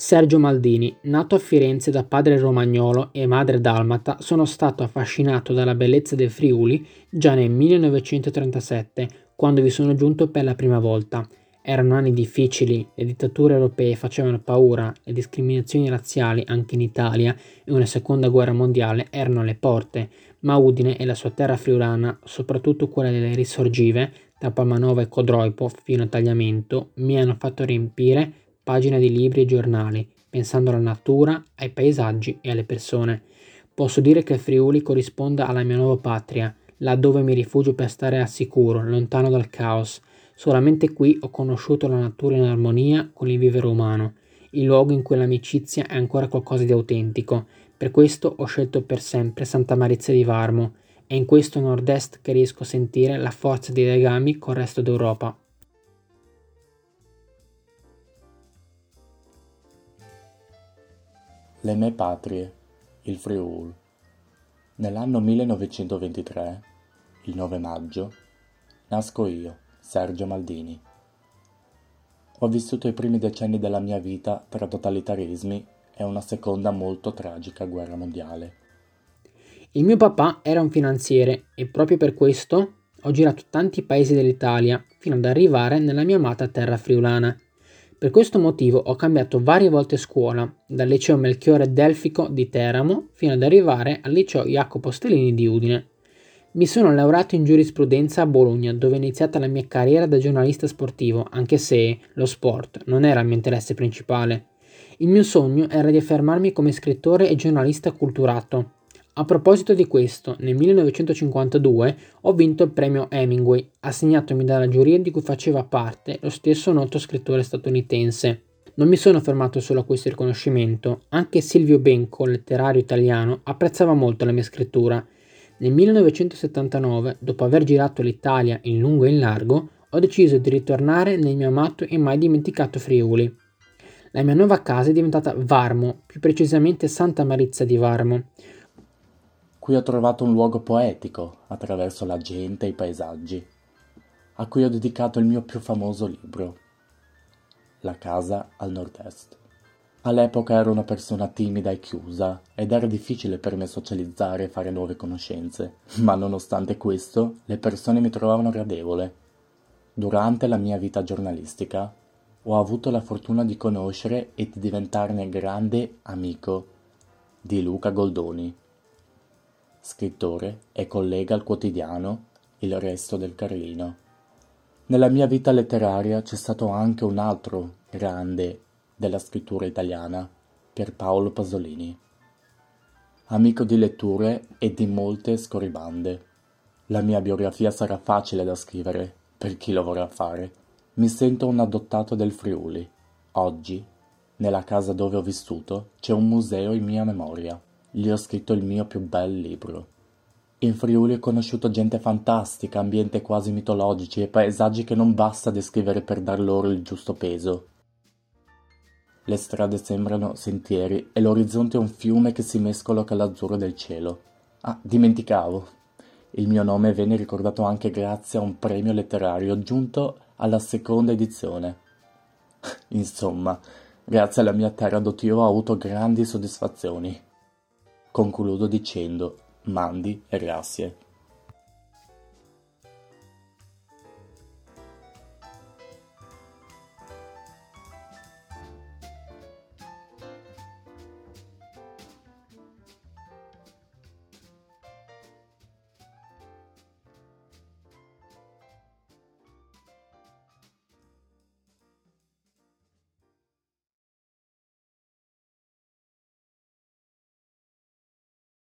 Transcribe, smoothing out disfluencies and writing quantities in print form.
Sergio Maldini, nato a Firenze da padre romagnolo e madre dalmata, sono stato affascinato dalla bellezza del Friuli già nel 1937, quando vi sono giunto per la prima volta. Erano anni difficili, le dittature europee facevano paura, le discriminazioni razziali anche in Italia e una seconda guerra mondiale erano alle porte, ma Udine e la sua terra friulana, soprattutto quella delle risorgive, da Palmanova e Codroipo fino a Tagliamento, mi hanno fatto riempire pagine di libri e giornali, pensando alla natura, ai paesaggi e alle persone. Posso dire che il Friuli corrisponda alla mia nuova patria, laddove mi rifugio per stare al sicuro, lontano dal caos. Solamente qui ho conosciuto la natura in armonia con il vivere umano, il luogo in cui l'amicizia è ancora qualcosa di autentico. Per questo ho scelto per sempre Santa Marizia di Varmo. È in questo nord-est che riesco a sentire la forza dei legami col resto d'Europa. Le mie patrie, il Friul. Nell'anno 1923, il 9 maggio, nasco io, Sergio Maldini. Ho vissuto i primi decenni della mia vita tra totalitarismi e una seconda molto tragica guerra mondiale. Il mio papà era un finanziere e proprio per questo ho girato tanti paesi dell'Italia fino ad arrivare nella mia amata terra friulana. Per questo motivo ho cambiato varie volte scuola, dal liceo Melchiorre Delfico di Teramo fino ad arrivare al liceo Jacopo Stellini di Udine. Mi sono laureato in giurisprudenza a Bologna, dove è iniziata la mia carriera da giornalista sportivo, anche se lo sport non era il mio interesse principale. Il mio sogno era di affermarmi come scrittore e giornalista culturato. A proposito di questo, nel 1952 ho vinto il premio Hemingway, assegnatomi dalla giuria di cui faceva parte lo stesso noto scrittore statunitense. Non mi sono fermato solo a questo riconoscimento, anche Silvio Benco, letterario italiano, apprezzava molto la mia scrittura. Nel 1979, dopo aver girato l'Italia in lungo e in largo, ho deciso di ritornare nel mio amato e mai dimenticato Friuli. La mia nuova casa è diventata Varmo, più precisamente Santa Marizia di Varmo. Qui ho trovato un luogo poetico attraverso la gente e i paesaggi, a cui ho dedicato il mio più famoso libro, La casa al nord-est. All'epoca ero una persona timida e chiusa ed era difficile per me socializzare e fare nuove conoscenze, ma nonostante questo le persone mi trovavano gradevole. Durante la mia vita giornalistica ho avuto la fortuna di conoscere e di diventarne grande amico di Luca Goldoni, scrittore e collega al quotidiano Il Resto del Carlino. Nella mia vita letteraria c'è stato anche un altro grande della scrittura italiana, Pierpaolo Pasolini, amico di letture e di molte scorribande. La mia biografia sarà facile da scrivere per chi lo vorrà fare. Mi sento un adottato del Friuli. Oggi, nella casa dove ho vissuto, c'è un museo in mia memoria. Lì ho scritto il mio più bel libro. In Friuli ho conosciuto gente fantastica, ambienti quasi mitologici e paesaggi che non basta descrivere per dar loro il giusto peso. Le strade sembrano sentieri e l'orizzonte è un fiume che si mescola con l'azzurro del cielo. Ah, dimenticavo. Il mio nome venne ricordato anche grazie a un premio letterario giunto alla seconda edizione. Insomma, grazie alla mia terra adottiva ho avuto grandi soddisfazioni. Concludo dicendo, mandi e grazie.